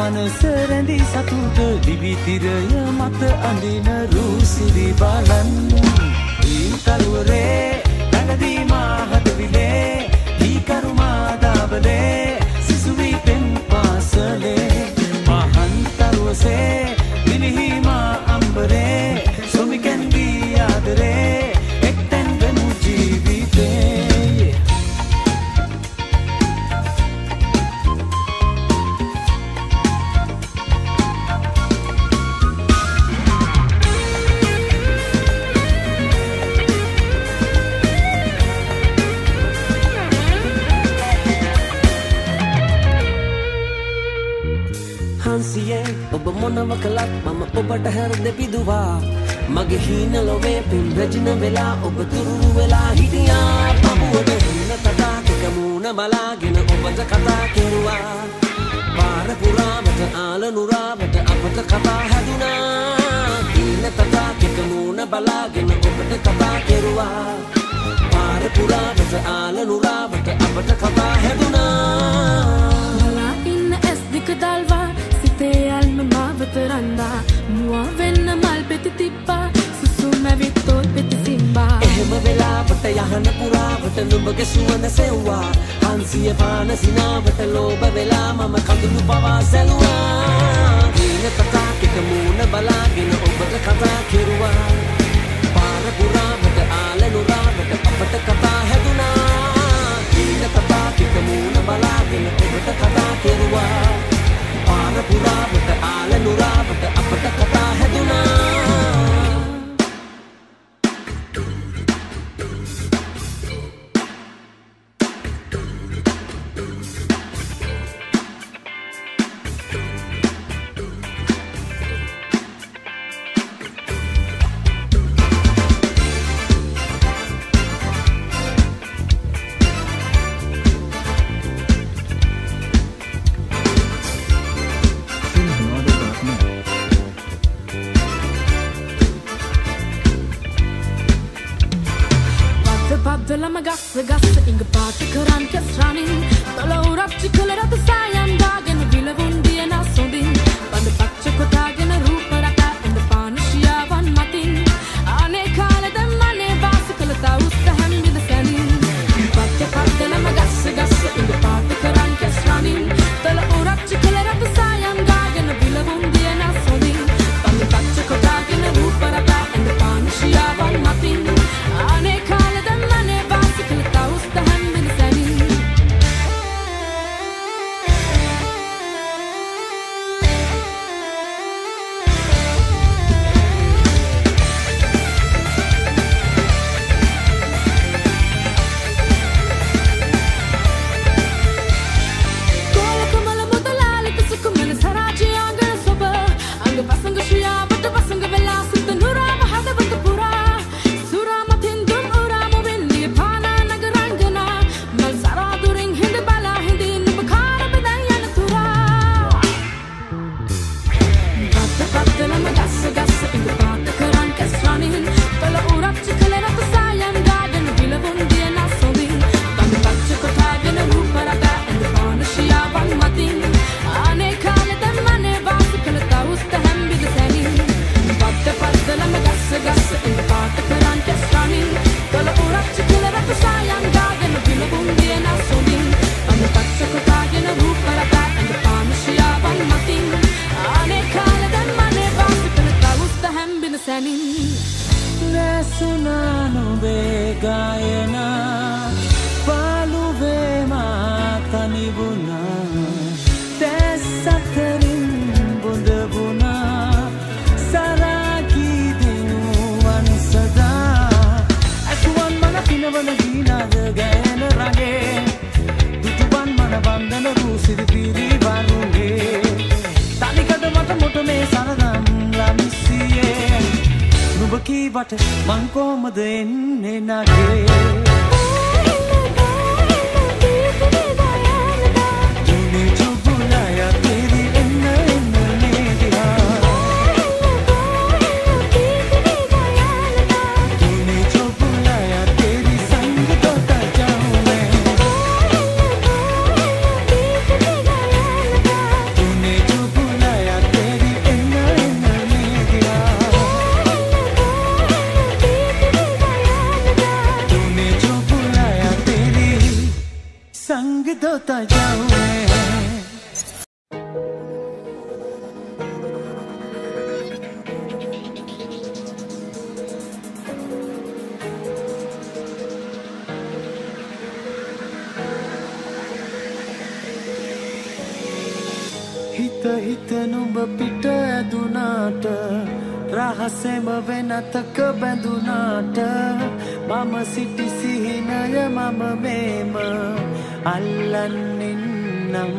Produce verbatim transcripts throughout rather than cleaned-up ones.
මනස රැඳි සතුට දිවිතිරය මත අඳින රුසිරි බලන් ඊතරුවරේ නැගදී මාහදවිලේ දී කරුමා දාබලේ සිසුවි පෙන් පාසලේ මහන්තරුවසේ දිලිහිමා අම්බරේ සොමිකැන්වි ආදරේ එක්තැන් වෙනු ජීවිතේ ඔබ මොනව කළත් මම ඔබට හැරද පිදුවා මගේ හීන ලොවේ පෙම් රැජින වෙලා ඔබ තුරුරු වෙලා හිටියා පපුවට හින තටා එක මූණ බලාගෙන ඔබට කතා කෙරුවා පාර පුරාවට ආල නුරාවට අපට කතා හැදුනා හින තටා එක මූණ බලාගෙන ඔබට කතා කෙරුවා පාර පුරාවට ආල නුරාවට අපට කතා හැදුනා මලා ඉන්න ඇස් දෙක දල්වා තේයල්ම මාවත රන්දා මුවා වෙන්න මල් පෙති තිබ්බා සුසුම විත්තෝල් පෙති සිම්බා එහෙම වෙලාවට යහන පුරාවට නුඹගේ සුවඳ සෙව්වා හන්සිය පාන සිනාවට ලෝභ වෙලා මම කඳුළු පවා සැලුවා දින කතාකිට මූණ බලාගෙන ඔබට කතා කෙරුවා පාර පුරාවට ආල නුරාවට අපට කතා හැදුනා දින කතාකිට මූණ බලාගෙන ඔබට කතා කෙරුවා පාර පුරාවට ආල නුරාවට අපට කතා හැදුනා Lama gassa gassa inga paata karan kes ranin tala urap chikala rat sayam dagen vilavun diana sondin band paccha kotagen roopa rata and panishiya van matin ane kala damane vasikala tausta handil sanin patta patta lama gassa gassa inga paata karan kes ranin tala urap chikala rat sayam dagen vilavun diana sondin band paccha kotagen roopa rata and panishiya van matin ane kala damane මං කොහමද එන්නේ නගේ හිත හිත නුඹ පිට ඇදුනාට රහසෙම වෙනතක බැඳුනාට මම සිටි සිහිනය මම මේම අල්ලන්නෙන්නම්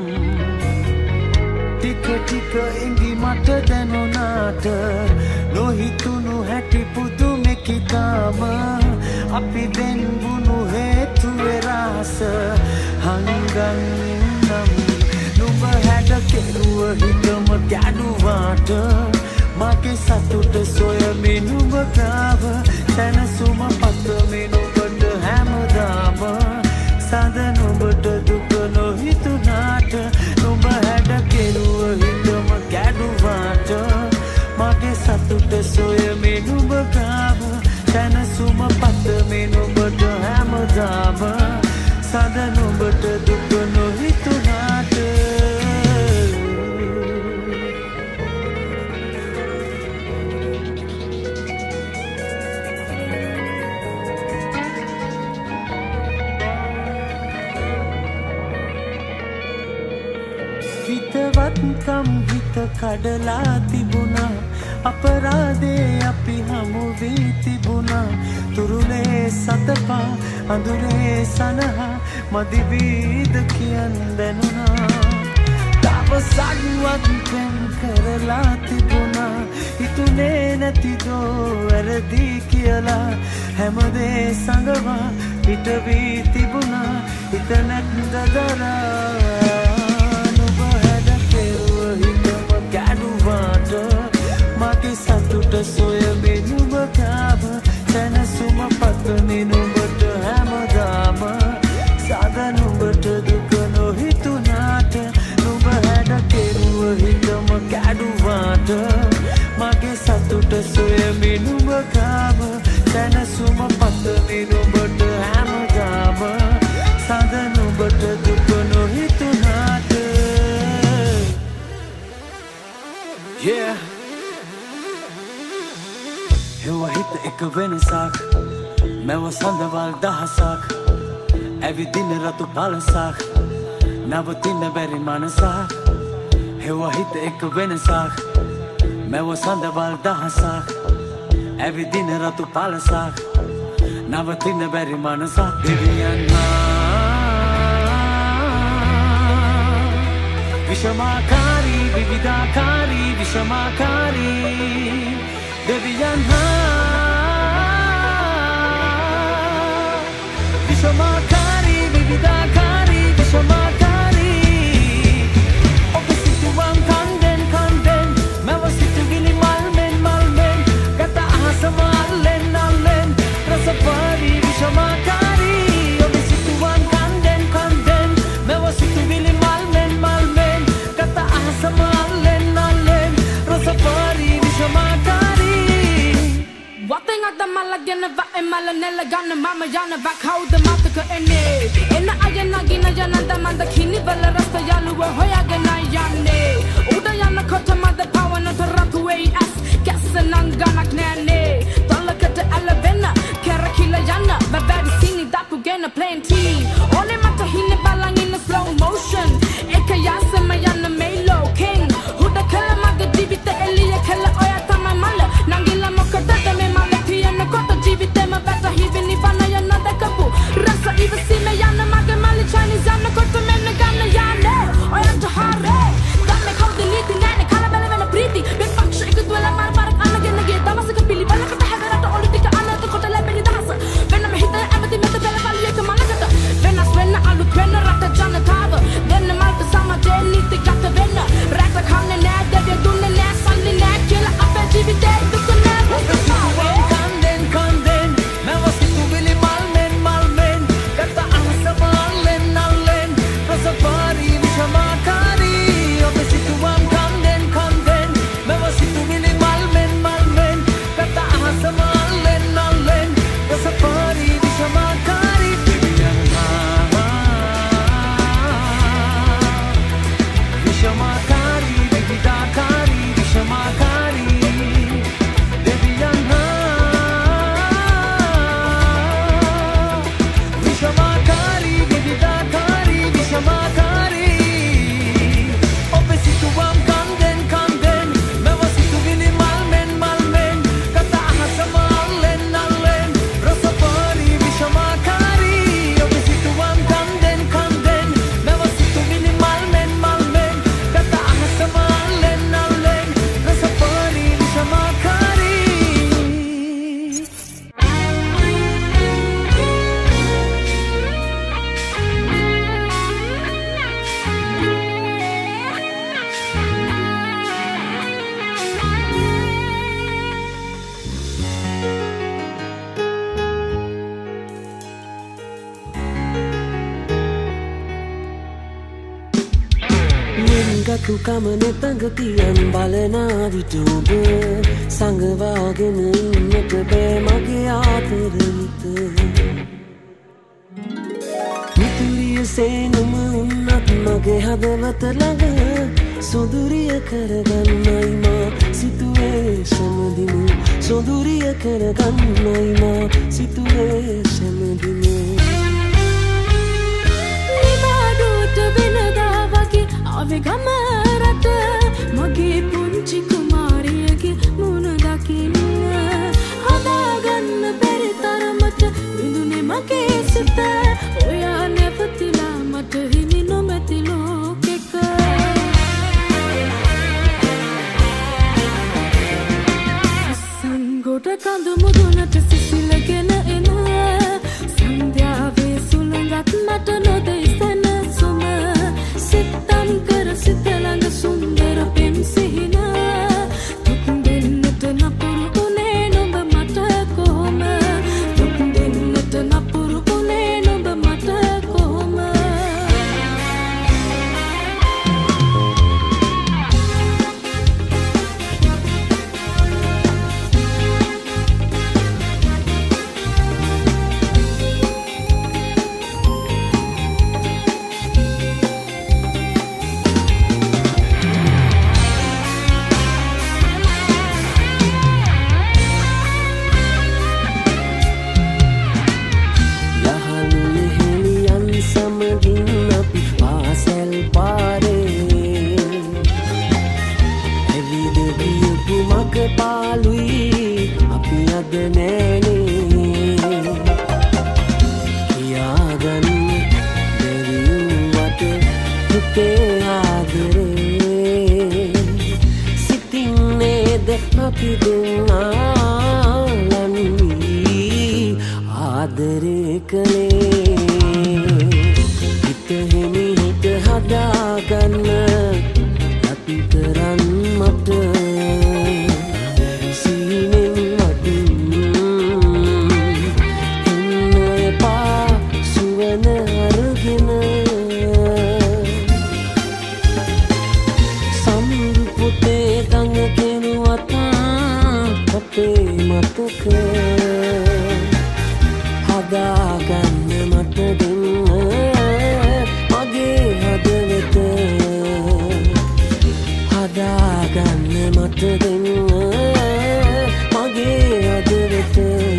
ටික ටික ඉඟි මට දැනුනාට නොහිතුණු හැටි පුදුමෙකිතාම අපි දෙන්වුණු හේතුවේ රහස හංගන්නම් නුඹ හැඩ කෙරුව හිතම ගැඩුවාට මගේ සතුට සොයමි නුඹ ගාව සැනසුම පතමි නුඹට හැමදාම සඳ නුඹට දුක නොහිතුනාට නුඹ හැඩ කෙරුව හිතම ගැඩුවාට මගේ සතුට සොයමි නුඹ ගාව සැනසුම පතමි නුඹට හැමදාම සඳ නුඹට දුක නොහිතුනාට හිතවත්කම් හිත කඩලා තිබුණා අපරාධේ අපි හමු වී තිබුණා තුරුලේ සතපා අඳුරේ සනහා මදි වීද කියන් දැනුණා තව සඩුවක් පෙන් කරලා තිබුණා හිතුනේ නැතිදෝ වැරදි කියලා හැමදේ සඟවා පිට වී තිබුණා හිත නැත්ද දරා මගේ සතුට සොයමි නුඹ ගාව සැනසුම පතමි නුඹට හැමදාම සාද නුඹට දුක නොහිතුනාට නුඹ හැඩ කෙරුව හිතම කැඩුවාට මගේ සතුට සොයමි නුඹ ගාව සැනසුම පතමි නුඹට හැමදාම සාද නුඹට දුක නොහිතුනාට Yeah හෙව හිත එක වෙනසක් මැව සඳවල් දහසක් ඇවිදින රතු පලසක් නවතින්න බැරි මනසක් හෙව හිත එක වෙනසක් මැව සඳවල් දහසක් ඇවිදින රතු පලසක් නවතින්න බැරි මනසක් දෙවියන්මා විෂමාකාරී විවිධාකාරී විෂමාකාරී දෙවියන්හා විෂමාකාරී විවිධාකාරී විෂමාකාරී ඔබ සිතුවම් කන්දෙන් කන්දෙන් මැව සිතුවිලි මල්මෙන් මල්මෙන් ගත අහස මල්ලෙන් අල්ලෙන් රසපාරී විෂමාකාරී ඔබ සිතුවම් කන්දෙන් කන්දෙන් මැව සිතුවිලි මල්මෙන් මල්මෙන් ගත අහස මල්ලෙන් අල්ලෙන් රසපාරී විෂමාකාරී Wateng ada malagena va emala nella ganna mama jana va kauda mataka ene ena ayana gina jana da manda kini bella rasta yalu hoya gena yanne uda yana kota mada power na taratu way as gasananga knane talakata alavena karakila yana va bad sini dapu gena plenty ole mata hinne balang in slow motion ekayasa mayana melo king uda kala maga dibita elia kala oya tama mala nangila mokata Kota jivitema bata hivi ni bana ya nada kapu Rasa iwa sime yana maga mali Chinese yana kota mena gana yane Oya to hare Dame kau delete nene kala bele vena priti Bin faksha ikut wala mar marak පිරිකුකම නෙතඟ තියන් බලනා විට ඔබ සංගවාගෙන ඉන්නට බෑ මගේ ආදරයට මිතුරිය සේනම උන්නත් මගේ හදවත ළඟ සොඳුරිය කරගන්නයි මා සිතුවේ සමදිමු සොඳුරිය කරගන්නයි මා සිතුවේ සමදිමු නිවාඩුවට වෙනදා වගේ ආවේ ගම රට මගේ පුංචි කුමාරියගේ මුණ දකින්න හදාගන්න බැරි තරමට විඳුනේ මගේ සිත ඔයා නැවතිලා මට හිමි නොමැති ලෝකෙක සංගොඩ කඳු මුදුනට සිසිලගෙන එන සන්ධ්‍යාවේ සුළඟත් මට නොදෙයි සැනසුම සිතම් කර සිත ළඟ සුන්දර පෙම් සිහින දුක් දෙන්නට නපුරු උනේ නුඹ මට කොහොම දුක් දෙන්නට නපුරු උනේ නුඹ මට කොහොම පාලුයි අපි අද නෑනේ කියාගන්න බැරිවට පුතේ ආදරේ සිටින්නේද අපි දෙන්නා ලන්වී ආදරේ කළේ හිත හිමිහිට හදාගන්න අපි කරන් මට මතක හදාගන්න මට දෙන්න මගේ හදවත හදාගන්න මට දෙන්න මගේ හදවත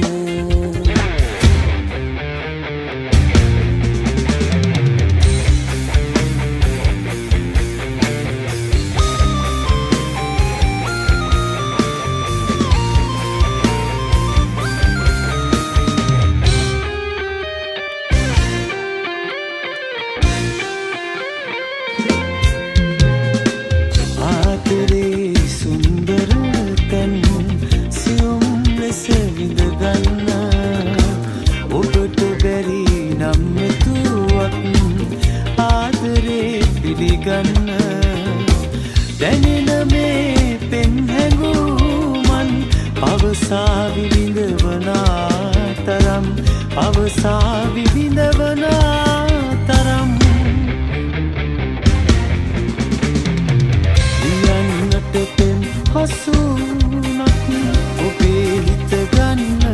දැනෙන මේ පෙම් හැඟුමන් පවසා විඳවනා තරම් පවසා විඳවනා තරම් යන්නට පෙම් හසුනක් ඔබේ හිත ගන්න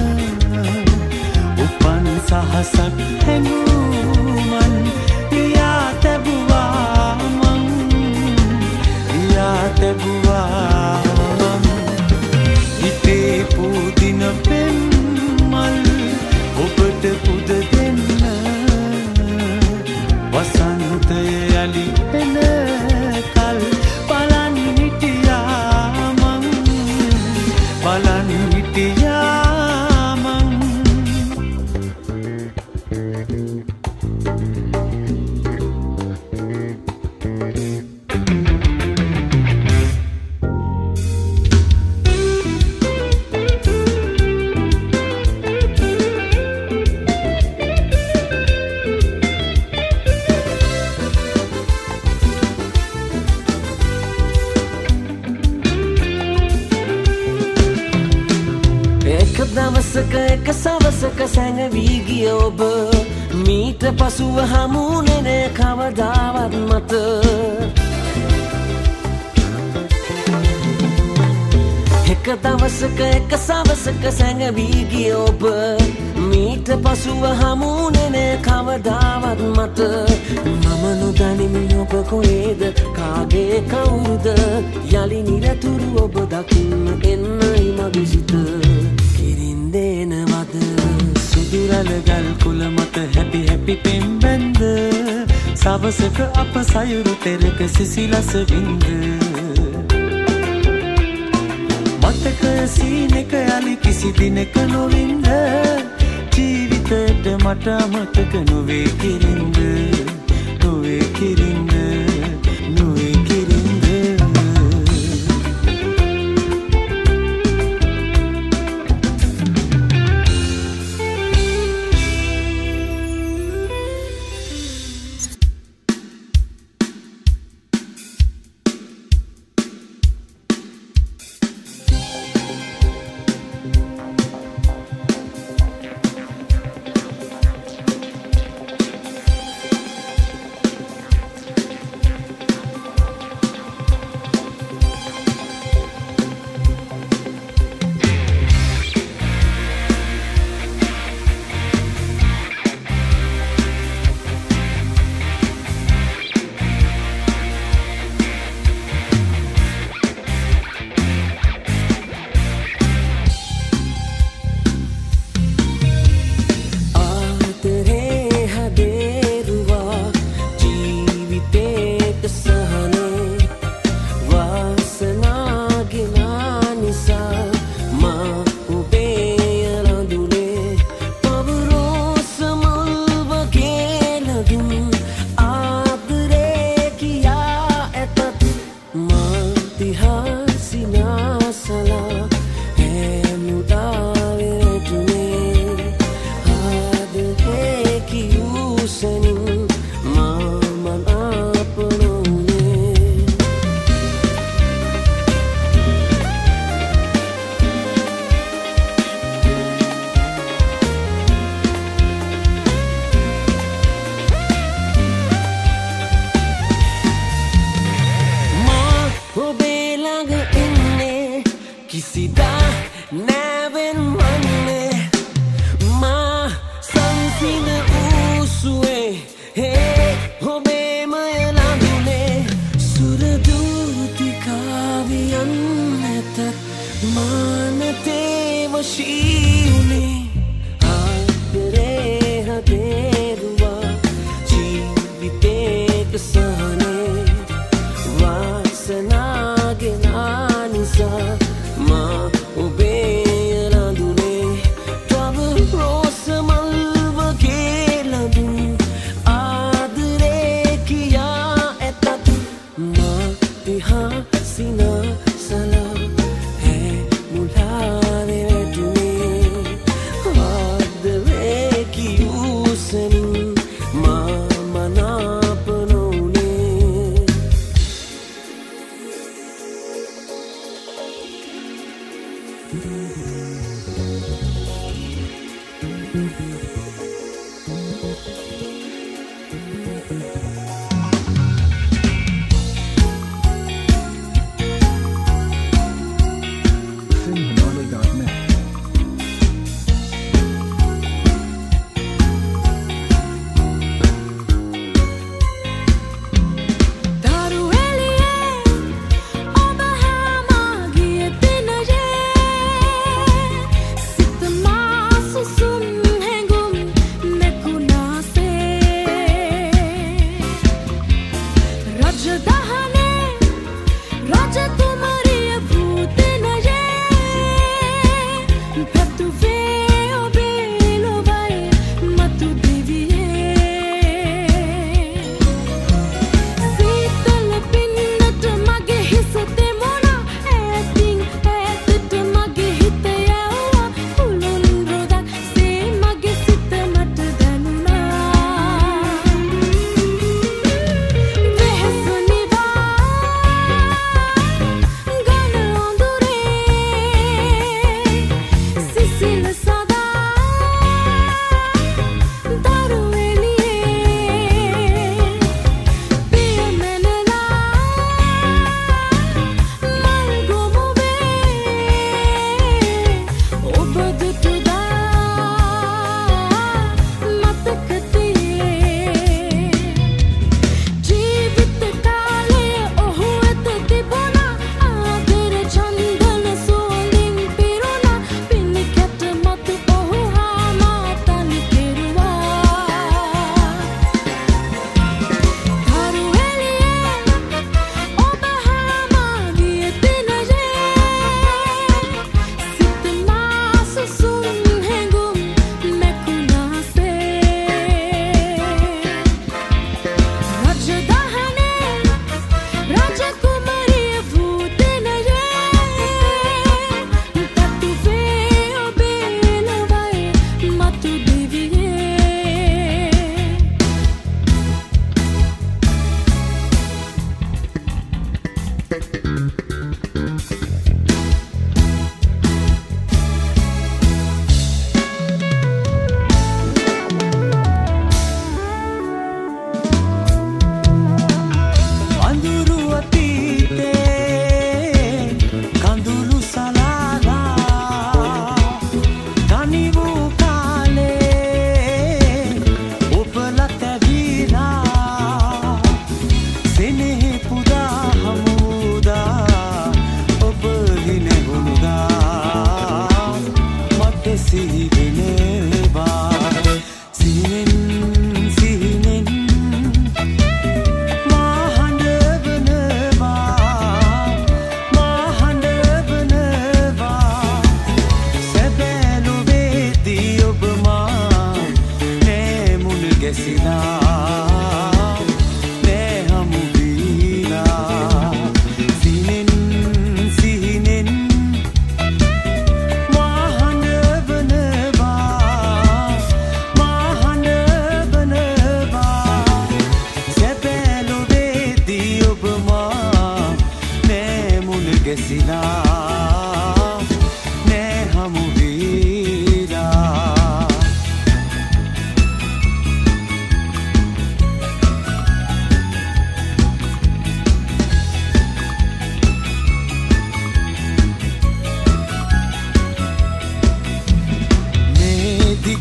උපන් සහසක් හැඟුමන් ලියා තැබුවා මං ලියා තැබුවා මං හිතේ පුදින පෙම් මල් ඔබට පුද දෙන්න වසන්තය යලි එන කල් බලන් හිටියා මං බලන් හිටියා මං දවසක එක සවසක සැඟවී ගිය ඔබ මීට පසුව හමුුනේ නෑ කවදාවත් මට දවසක එක සවසක සැඟවී ගිය ඔබ මීට පසුව හමුුනේ කවදාවත් මට මම නොදනිමි ඔබ කොහේද කාගේ කවුරුද යලි නිරතුරු ඔබ දකින්න එන්නයි මගේ සිත කිරින්දේනවද සුදුරලගල් කුල මත හැපි හැපි පෙම්බැන්ද සවසක අප සයුරු තෙරක සිසිලස වින්ද මතක සීනෙක යලි කිසි දිනක නොවින්ද ජීවිතයට මට අමතක නොවේ කිරින්ද නොවේ කිරින්ද නොවේ කිරින්ද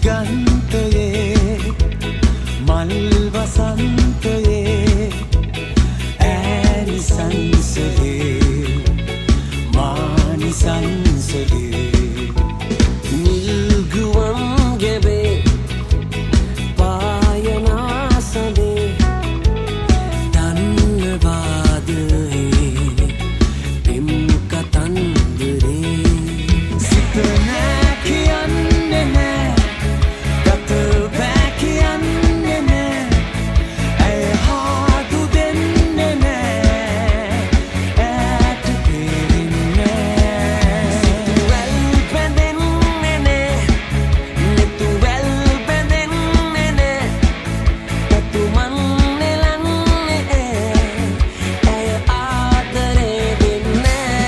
දිගන්තයේ මල් වසන්තයේ ඇනි සංසලේ මානි සංසලේ නිල්ගුවන් ගෙවේ පායනා සඳේ තන්නවාදයේ පෙම් කතන්දරේ සිත නෑ කියන්නේ නෑ ගත බෑ කියන්නේ නෑ ඇය හාදු දෙන්නේ නෑ ඈට තේරෙන්නේ වැල් බැඳෙන්නේ නෑ නෙතු වැල් බැඳෙන්නේ නෑ තතුමන් නෙලන්නේ ඇය ආදරේ දෙන්නේ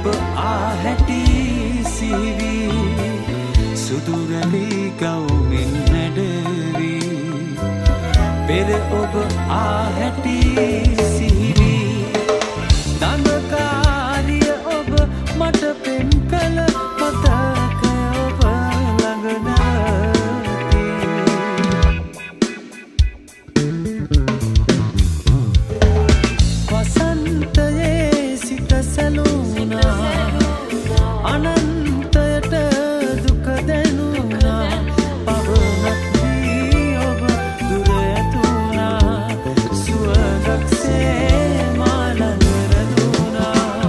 ඔබ ආහැටි සිහිවි සුදුරලි ගවුමින් නැඩවි පෙර ඔබ ආහැටි සිහිවි දනකාරිය ඔබ මට පෙම් කළ මතක ඔබ ළඟ නැති වසන්තයේ සිත සැලුණා අනන්තයට දුක දැනුණා පවනක් වී ඔබ දුර ඇතුණා සුවඳක්සේ මා ළඟ රැඳුණා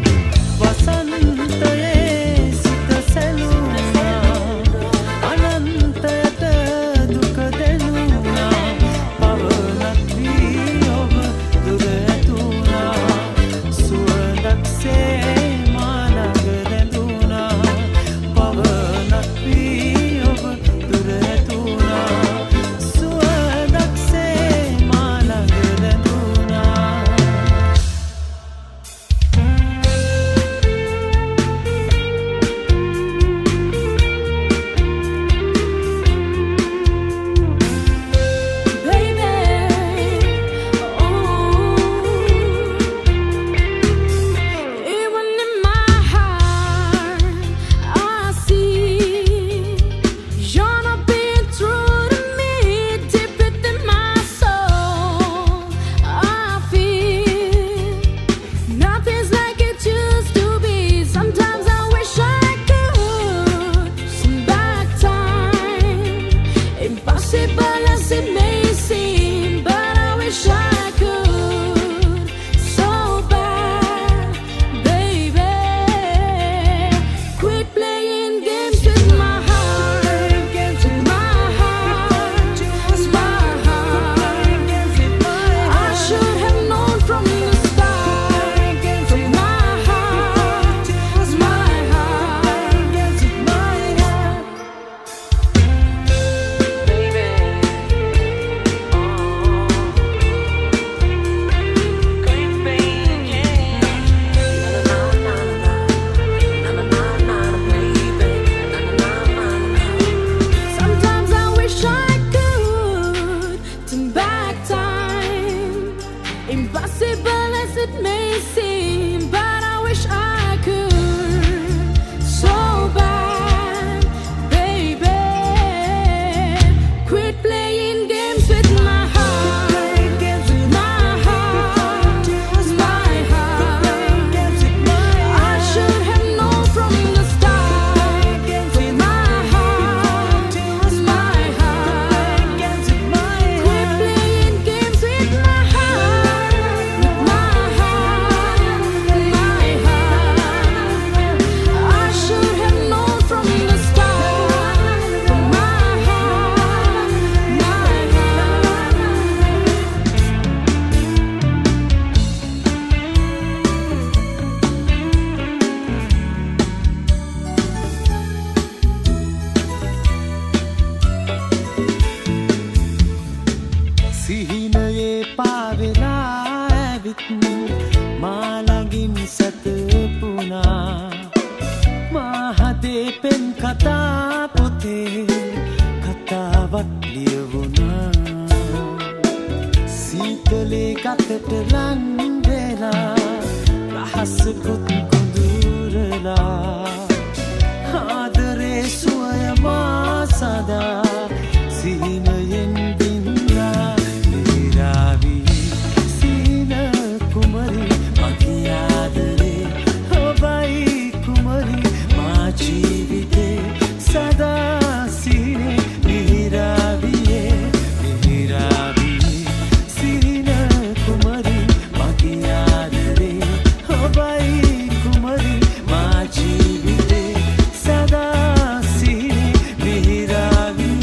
වසන්තයේ සිත සැලුණා අනන්තයට දුක දැනුණා පවනක් වී ඔබ දුර ඇතුණා සුවඳක්සේ මා ළඟ රැඳුණා පවනක් වී ඔබ දුර ඇතුණා සුවඳක්සේ මා ළඟ රැඳුණා Baby, oh, even in my heart, I see you're not being true to me. Deep within my soul, I feel nothing's like it used to be. Sometimes I wish I could send back time. Impossible as it may seem, but I wish I could so bad, baby. Quit playing games with my heart, with my heart, with my heart. I should have known from the start. With my heart, with my heart, with my heart. Sometimes I wish I could turn back time. Impossible as it may seem, but I wish I could so bad, baby. Quit playing games with my heart, with my heart, with my heart. I should have known from the start. With my heart, with my heart. Quit playing games with my heart, with my heart, with my heart. I should have known from the start. With my heart, my සිහිනයේ පාවෙලා ඇවිත් මා ළඟින් සැතපුණා මා හදේ පෙම් කතා පොතේ කතාවක් ලියවුණා සීතලේ ගතට ලං වෙලා රහසකුත් කුඳුරලා ආදරේ සුවය මා සදා සිහිනයෙන් දින්නා නිරාවි සිහින කුමරි මගේ ආදරේ ඔබයි කුමරි මා ජීවිතේ සදා සිහිනේ නිරාවියේ නිරාවියේ සිහින කුමරි මගේ ආදරේ ඔබයි කුමරි මා ජීවිතේ සදා සිහිනේ නිරාවියේ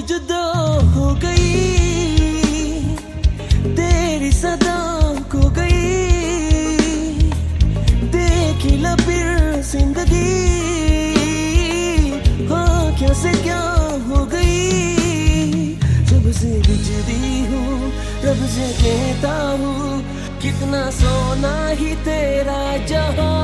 जुदा हो गई तेरी सदा खो गई देखी ला फिर जिंदगी हाँ क्या से क्या हो गई जब से बिछड़ी हूँ रब से कहता हूँ कितना सोना ही तेरा जहां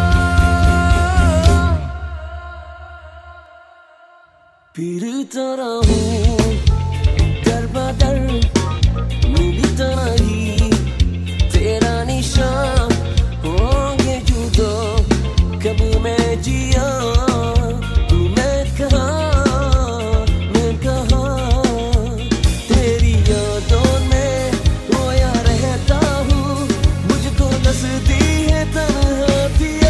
फिरता रहूं दर बदर मिलता नहीं तेरा निशान होंगे जुदा कब मैं जिया तू मैं कहाँ मैं कहाँ तेरी यादों में रोया रहता हूँ मुझको दसती है तन्हा दिया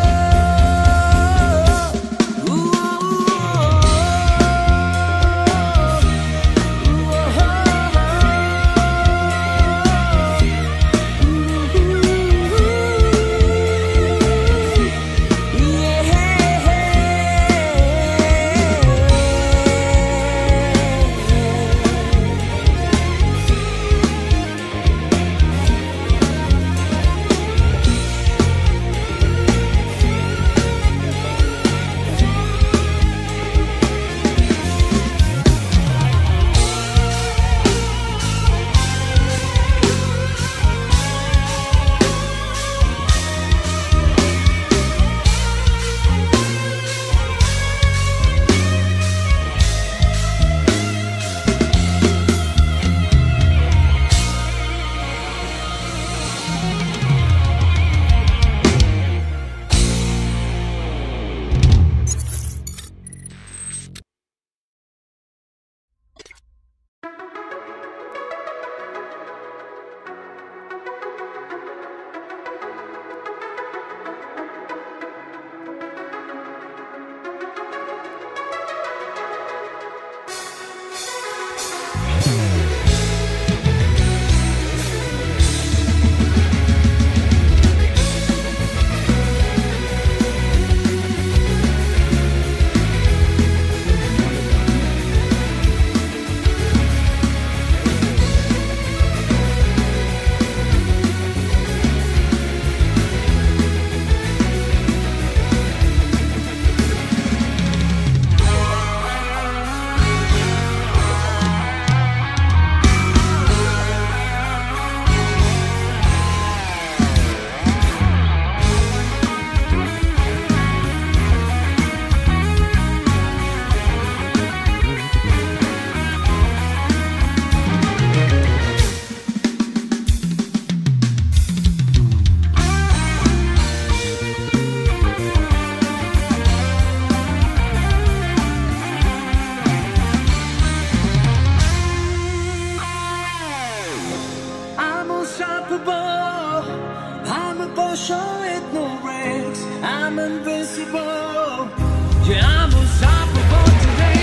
I'm a Porsche with no brakes. I'm invincible. Yeah, I'm unstoppable today.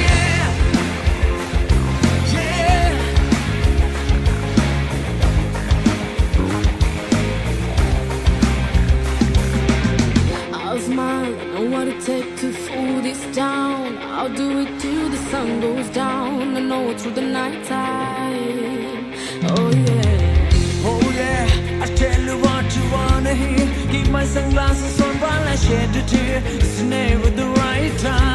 Yeah, yeah. I'll smile, I know what it takes to fool this town. I'll do it till the sun goes down. I know it through the night time. Oh yeah, oh yeah. I tell you what you wanna hear. Keep my sunglasses on while I shed a tear. It's never the right time.